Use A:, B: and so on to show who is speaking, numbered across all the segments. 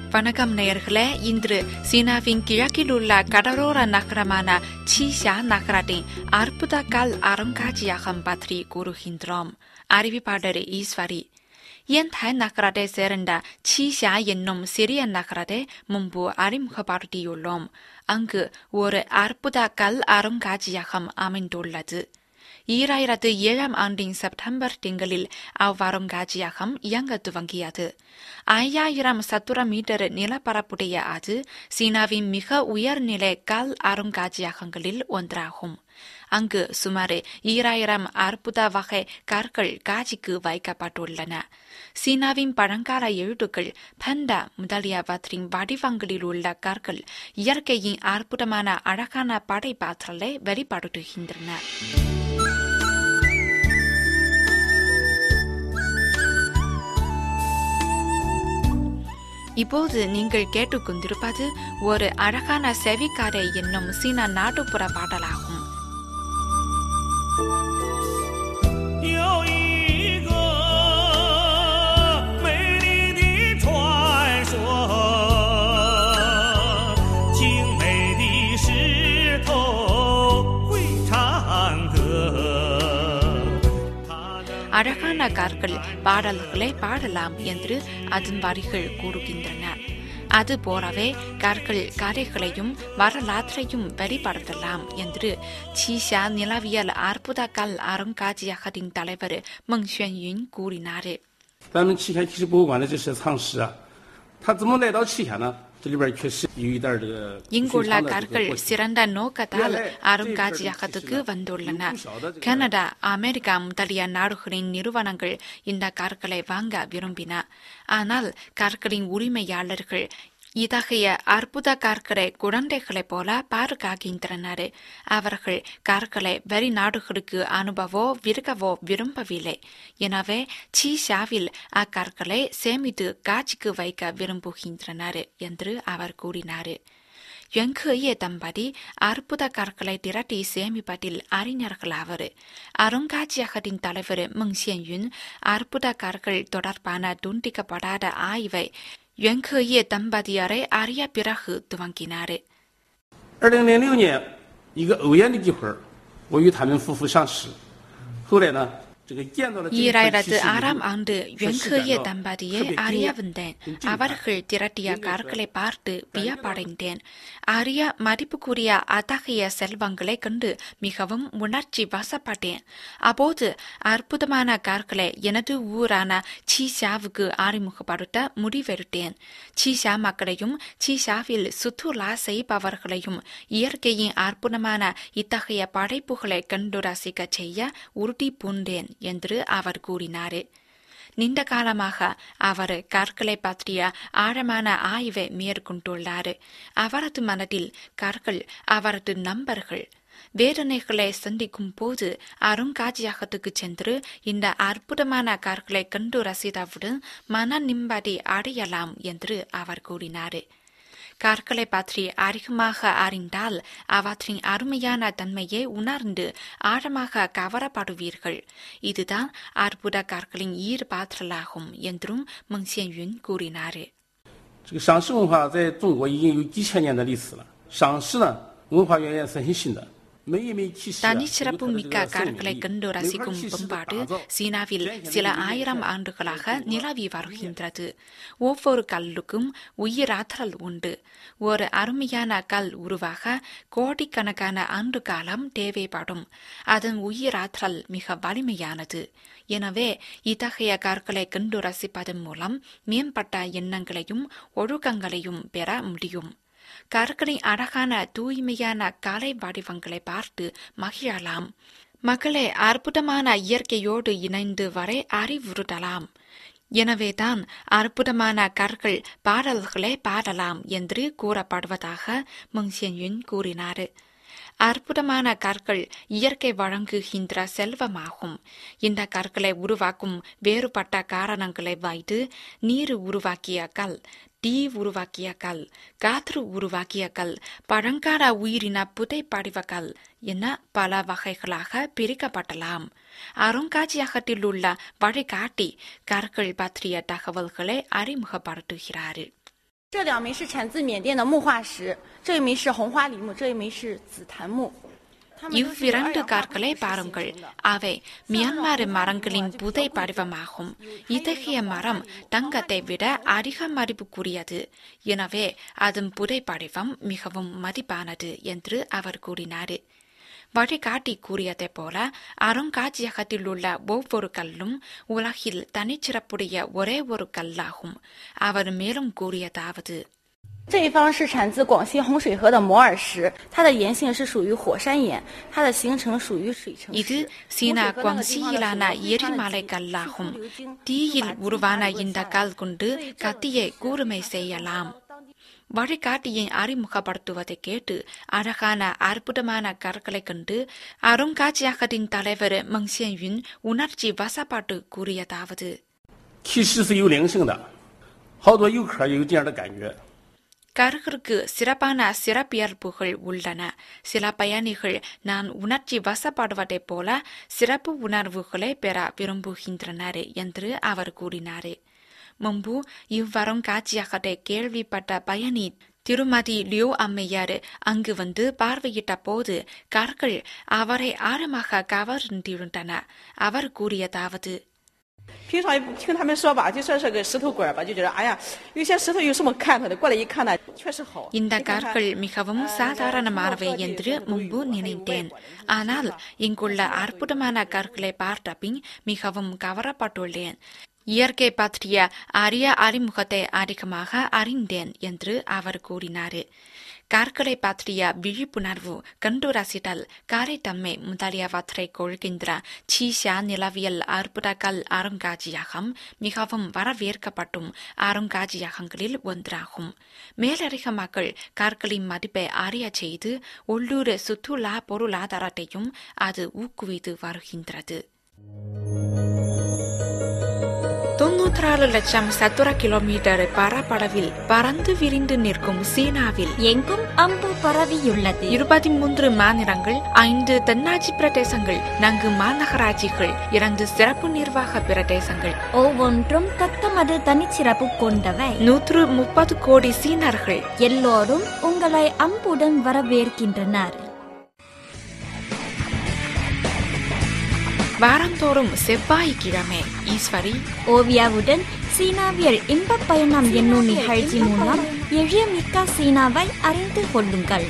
A: வணக்கம் நேயர்களே, இன்று சீனாவின் கிழக்கில் உள்ள கடலோர நகரமான சீஷா நகரத்தின் அற்புத கல் அருங்காட்சியகம் பற்றி கூறுகின்றோம். அறிவிப்பாளர் ஈஸ்வரி. என்தை நகரத்தை சேர்ந்த சீஷா என்னும் சிறிய நகரத்தை முன்பு அறிமுகப்படுத்தியுள்ளோம். அங்கு ஒரு அற்புத கல் அருங்காட்சியகம் அமைந்துள்ளது. 2007 ஆண்டின் செப்டம்பர் திங்களில் அவ்வருங்காட்சியகம் இயங்க துவங்கியது. 5000 சதுர மீட்டர் நிலப்பரப்புடைய அது சீனாவின் மிக உயர்நிலை கல் அருங்காட்சியகங்களில் ஒன்றாகும். அங்கு சுமார் 2000 அற்புத வகை கற்கள் காட்சிக்கு வைக்கப்பட்டுள்ளன. சீனாவின் பழங்கால எழுத்துக்கள், பண்டா முதலியவற்றின் வடிவங்களில் உள்ள கற்கள் இயற்கையின் அற்புதமான அழகான படைப்பாற்றலை வெளிப்படுத்துகின்றன. இப்போது நீங்கள் கேட்டுக்கொண்டிருப்பது ஒரு அழகான செவிக்காரை என்னும் சீன நாட்டுப்புற பாடலாகும். அழகான கற்கள் பாடல்களை பாடலாம் என்று அதன் வரிகள் கூறுகின்றன. அது போலவே கற்கள் கதைகளையும் வரலாற்றையும் வெளிப்படுத்தலாம் என்று சீஷா நிலவியல் அற்புத கல் அருங்காட்சியகத்தின் தலைவர் மெங் xuanyun கூறினார்.
B: 咱们七台历史博物馆的这些藏石啊，它怎么来到七台呢？这里边确实有一点这个。
A: இங்குள்ள கற்கள் சிறந்த நோக்கத்தால் அருங்காட்சியகத்துக்கு வந்துள்ளன. கனடா, அமெரிக்கா முதலிய நாடுகளின் நிறுவனங்கள் இந்த கற்களை வாங்க விரும்பின. ஆனால் கற்களின் உரிமையாளர்கள் இத்தகைய அற்புத கற்களை குழந்தைகளைப் போல பாதுகாக்கின்றனர். அவர்கள் கற்களை வெளிநாடுகளுக்கு அனுப்பவோ விற்கவோ விரும்பவில்லை. எனவே சீஷாவில் அக்கற்களை சேமித்து காட்சிக்கு வைக்க விரும்புகின்றனர் என்று அவர் கூறினார். வெங்கய்ய தம்பதி அற்புத கற்களை திரட்டி சேமிப்பதில் அறிஞர்களாவர். அருங்காட்சியகத்தின் தலைவர் மெங் xuanyun அற்புத கற்கள் தொடர்பான துண்டிக்கப்படாத ஆய்வை வெங்கய்ய தம்பதியரை அறிய பிறகு துவங்கினார்.
B: 2006年，一个偶然的机会，我与他们夫妇相识。后来呢，这个见到了。
A: 2006 ஆண்டு வெங்கய்ய தம்பதியை அறிய வந்தேன். அவர்கள் திரட்டிய கற்களை பார்த்து வியப்படைந்தேன். அரிய மதிப்புக்குரிய அத்தகைய செல்வங்களை கண்டு மிகவும் உணர்ச்சி வசப்பட்டேன். அப்போது அற்புதமான கற்களை எனது ஊரான சீஷாவுக்கு அறிமுகப்படுத்த முடிவெடுத்தேன். சீஷா மக்களையும் சீஷாவில் சுற்றுலா செய்பவர்களையும் இயற்கையின் அற்புதமான இத்தகைய படைப்புகளை கண்டு ரசிக்க செய்ய உறுதி பூண்டேன் என்று அவர் கூறினார். நீண்ட காலமாக அவர் கற்களை பற்றிய ஆழமான ஆய்வை மேற்கொண்டுள்ளார். அவரது மனதில் கற்கள் அவரது நண்பர்கள். வேதனைகளை சந்திக்கும் போது அருங்காட்சியகத்துக்கு சென்று இந்த அற்புதமான கற்களை கண்டு ரசித்தவுடன் மன நிம்மதி அடையலாம் என்று அவர் கூறினார். கற்களை பற்றி அதிகமாக அறிந்தால் அவற்றின் அருமையான தன்மையை உணர்ந்து ஆழமாக கவரப்படுவீர்கள். இதுதான் அற்புத கற்களின் ஈர்ப்பாற்றலாகும் என்றும் மெங் xuanyun கூறினார்.
B: 这个赏石文化在中国已经有几千年的历史了。赏石呢，文化渊源是很深的。
A: தனிச்சிறப்பு மிக்க கற்களை கண்டு ரசிக்கும் பண்பாடு சீனாவில் சில 1000 ஆண்டுகளாக நிலவி வருகின்றது. ஒவ்வொரு கல்லுக்கும் உயிராற்றல் உண்டு. ஒரு அருமையான கல் உருவாக கோடிக்கணக்கான ஆண்டு காலம் தேவைப்படும். அதன் உயிராற்றல் மிக வலிமையானது. எனவே இத்தகைய கற்களை கண்டு ரசிப்பதன் மூலம் மேம்பட்ட எண்ணங்களையும் ஒழுக்கங்களையும் பெற முடியும். கற்களின் அழகான தூய்மையான கலை வடிவங்களை பார்த்து மகிழலாம். மக்களை அற்புதமான இயற்கையோடு இணைந்து வர அறிவுறுத்தலாம். எனவேதான் அற்புதமான கற்கள் பாடல்களை பாடலாம் என்று கூறப்படுவதாக மெங் xuanyun கூறினார். அற்புதமான கற்கள் இயற்கை வழங்குகின்ற செல்வமாகும். இந்த கற்களை உருவாக்கும் வேறுபட்ட காரணங்களை வைத்து நீர் உருவாக்கிய கல், தீ உருவாக்கிய கல், காற்று உருவாக்கிய கல், பழங்கால உயிரின புதைப்படிவ கல் என பல வகைகளாக பிரிக்கப்படலாம். அருங்காட்சியகத்தில் உள்ள வழிகாட்டி கற்கள் பற்றிய தகவல்களை அறிமுகப்படுத்துகிறார்.
C: 这2枚是产自缅甸的木化石，这一枚是红花梨木，这一枚是紫檀木。
A: இவ்விரண்டு கற்களை பாருங்கள். அவை மியான்மர் மரங்களின் புதை படிவமாகும். இத்தகைய மரம் தங்கத்தை விட அதிக மதிப்புக்குரியது. எனவே அதன் புதை படிவம் மிகவும் மதிப்பானது என்று அவர் கூறினார். வழிகாட்டி கூறியதை போல அருங்காட்சியகத்தில் உள்ள ஒவ்வொரு கல்லும் உலகில் தனிச்சிறப்புடைய ஒரே ஒரு கல்லாகும். அவர் மேலும் கூறியதாவது:
C: 这一方是产自广西洪水河的摩尔石，它的岩性是属于火山岩，它的形成属于水成石。
A: இது சீனா குவாங்சியிலான எரிமலை கல்லாகும். தீயில் உருவான இந்த கல் கொண்டு கத்தியை கூர்மை செய்யலாம். வழிகாட்டியை அறிமுகப்படுத்துவதை கேட்டு அழகான அற்புதமான கற்களை கண்டு அருங்காட்சியகத்தின் தலைவர் மெங் xianyun உணர்ச்சி வசப்பாட்டு கூறியதாவது:
B: 其实是有灵性的，好多游客有这样的感觉。
A: கற்களுக்கு சிறப்பான சிறப்பியல்புகள் உள்ளன. சில பயணிகள் நான் உணர்ச்சி வசப்படுவதைப் போல சிறப்பு உணர்வுகளை பெற விரும்புகின்றனர் என்று அவர் கூறினார். முன்பு இவ்வருங்காட்சியகத்தை கேள்விப்பட்ட பயணி திருமதி லியோ அம்மையார் அங்கு வந்து பார்வையிட்ட போது கற்கள் அவரை ஆழமாக கவர்ந்திருந்தன. அவர் கூறியதாவது:
D: 平常听他们说吧，就算是个石头馆吧，就觉得哎呀，有些石头有什么看头的？过来一看呢，确实好。
A: இந்த கற்கள் மிகவும் சாதாரணமானவை என்று முன்பு நினைத்தேன். ஆனால் இங்குள்ள அற்புதமான கற்களை பார்த்த பின் மிகவும் கவரப்பட்டுள்ளேன். இயற்கை பற்றிய அரிய அறிமுகத்தை அதிகமாக அறிந்தேன் என்று அவர் கூறினார். கற்களை பற்றிய விழிப்புணர்வு, கண்டு ரசித்தல், காரைத்தன்மை முதலியவற்றை கொள்கின்ற சீஷா நிலவியல் அற்புத கல் அருங்காட்சியகம் மிகவும் வரவேற்கப்படும் அருங்காட்சியகங்களில் ஒன்றாகும். மேலதிக மக்கள் கற்களின் மதிப்பை அறிய செய்து உள்ளூர் சுற்றுலா பொருளாதாரத்தையும் அது ஊக்குவித்து வருகின்றது. 94 லட்சம் சதுர கிலோமீட்டர் பரப்பளவில் பறந்து விரிந்து நிற்கும் சீனாவில்
E: எங்கும் அம்பு பரவியுள்ளது.
A: 23 மாநிலங்கள், 5 தென்னாட்சி பிரதேசங்கள், 4 மாநகராட்சிகள், 2 சிறப்பு நிர்வாக பிரதேசங்கள்,
E: ஒவ்வொன்றும் தத்தமது தனிச்சிறப்பு கொண்டவை.
A: 130 கோடி சீனர்கள்
E: எல்லோரும் உங்களை அம்புடன் வரவேற்கின்றனர்.
A: வாரந்தோறும் செவ்வாய்க்கிழமை ஈஸ்வரி
E: ஓவியாவுடன் சீனாவியல் இன்பப் பயணம் என்னும் நிகழ்ச்சி மூலம் எளியமிக்க சீனாவை அறிந்து கொள்ளுங்கள்.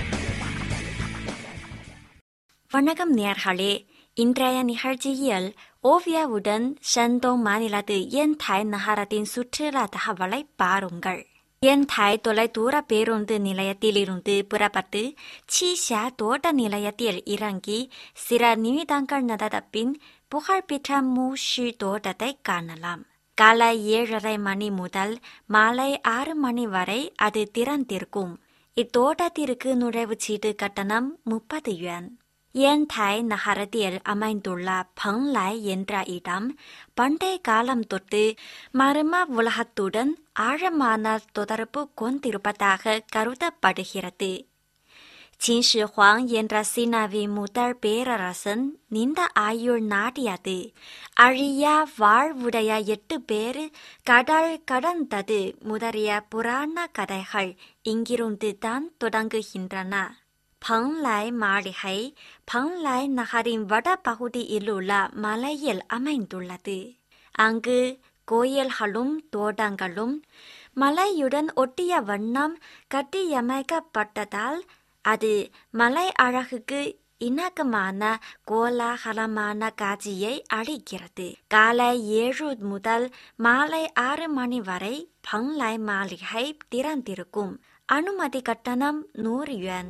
E: வணக்கம் நேயர்களே, இன்றைய நிகழ்ச்சியில் ஓவியாவுடன் ஷாண்டோங் மாநிலத்து யன்டாய் நகரத்தின் சுற்றுலா தகவலை பாருங்கள். யன்டாய் தொலைதூர பேருந்து நிலையத்திலிருந்து புறப்பட்டு சீஷா தோட்ட நிலையத்தில் இறங்கி சில நிமிடங்கள் நடந்த பின் புகழ்பெற்ற மூஷி தோட்டத்தை காணலாம். காலை 7:30 மணி முதல் மாலை 6 மணி வரை அது திறந்திருக்கும். இத்தோட்டத்திற்கு நுழைவுச்சீட்டு கட்டணம் 30 yuan. யன்டாய் நகரத்தில் அமைந்துள்ள பங்லாய் என்ற இடம் பண்டைய காலம் தொட்டு மர்ம உலகத்துடன் ஆழமான தொடர்பு கொண்டிருப்பதாக கருதப்படுகிறது. சின்ஷி ஹுவாங் என்ற சீனாவின் முதல் பேரரசன் நீண்ட ஆயுள் நாட்டியது. அழியா வாழ்வுடைய 8 பேர் கடல் கடந்தது முதலிய புராண கதைகள் இங்கிருந்து தான் தொடங்குகின்றன. பங்லாய் மாளிகை பங்லாய் நகரின் வட பகுதியிலுள்ள மலையில் அமைந்துள்ளது. அங்கு கோயில்களும் தோட்டங்களும் மலையுடன் ஒட்டிய வண்ணம் கட்டியமைக்கப்பட்டதால் அது மலை அழகுக்கு இணக்கமான கோலாகலமான காட்சியை அளிக்கிறது. காலை 7 முதல் மாலை 6 மணி வரை பங்லாய் மாளிகை திறந்திருக்கும். அனுமதி கட்டணம் 100 yuan.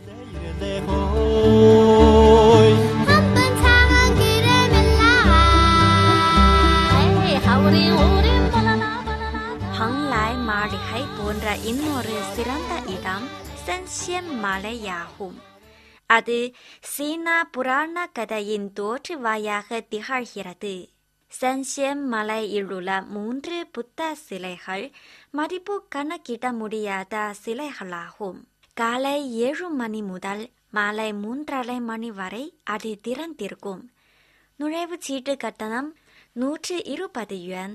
E: பங்லாய் மாளிகை போன்ற இன்னொரு சிறந்த இடம் சன்சியன் மலையாகும். அது சீனா புராண கதையின் தோற்றுவாயாக திகழ்கிறது. சன்சியன் மலையிலுள்ள 3 புத்த சிலைகள் மதிப்பு கணக்கிட முடியாத சிலைகளாகும். காலை 7 மணி முதல் மாலை 3:30 மணி வரை அது திறந்திருக்கும். நுழைவுச்சீட்டு கட்டணம் 120 yuan.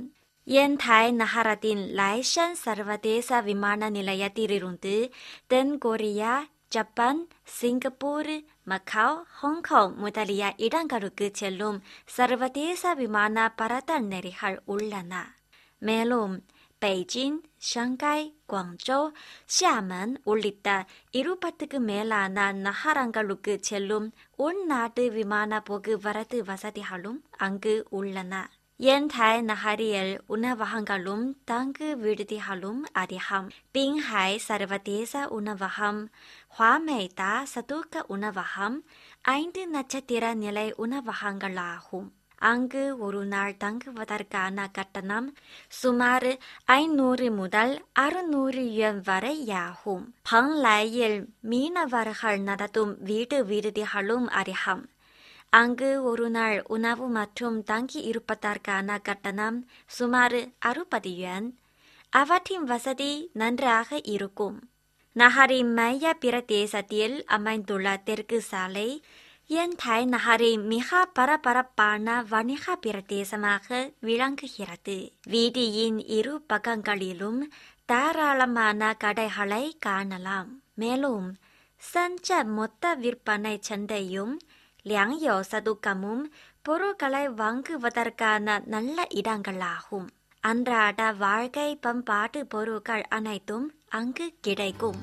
E: Yenthai Naharatin Laishan Sarvatesa Vimana Nilayatirirundu, Then Korea, Japan, Singapore, Macau, Hong Kong, Mutalia Idangaruku Chelum, Sarvatesa Vimana Paratan Nerihar Ullana. Melum, Beijing, Shanghai, Guangzhou, Xiamen, Ulita, Irupatuku Melana Naharangaluku Chelum, Unnatu Vimana Pogu Varatu Vasati Halum, Angu Ullana. Yenthai Nahariel Unavahangalum, Tangu Viditi Halum, Adiham, Binghai Sarvatesa Unavaham, Huameita Satuka Unavaham, Aindu Nachatira Nilay Unavahangalahum. Angu Urunar Tangu Vatargana Katanam, Sumar Ainuri Mudal, Arunuri Yuan Vare Yahum, Pang Layel Mina Varhar Nadatum Vidu Viditi Halum Adiham. Angu Urunar Unavu Matum Tanki Irupatarkana Katanam, Sumar Arupadiyan, Avatim Vasadi Nandraha Irukum. Nahari Maya Pirate Satil Amaindula Terku Sale, Yenthai Nahari Miha Parapana Vaniha Pirate Samaka Vilanka Hirate. Vidi Yin Iru Pagangalilum, Taralamana Kadai Halai Kanalam. Melum, Sancha Motta Virpanai Chandayum, Liangyo Sadukamum, Poro Kalai Vanku Vatarkana Nalla Idangalahum. Andrada Vargai Pampatu Porukar Anaitum, Anku Gidaikum.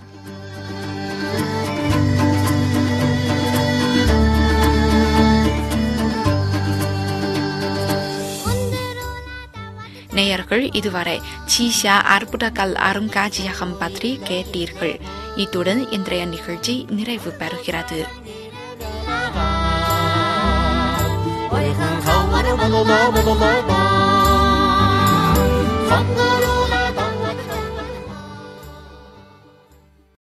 A: நேயர்கள் இதுவரை சீஷா அற்புதக்கல் அருங்காட்சியகம் பற்றி கேட்டீர்கள். இத்துடன் இன்றைய நிகழ்ச்சி நிறைவு பெறுகிறது.
F: Hãy subscribe cho kênh Ghiền Mì Gõ để không bỏ lỡ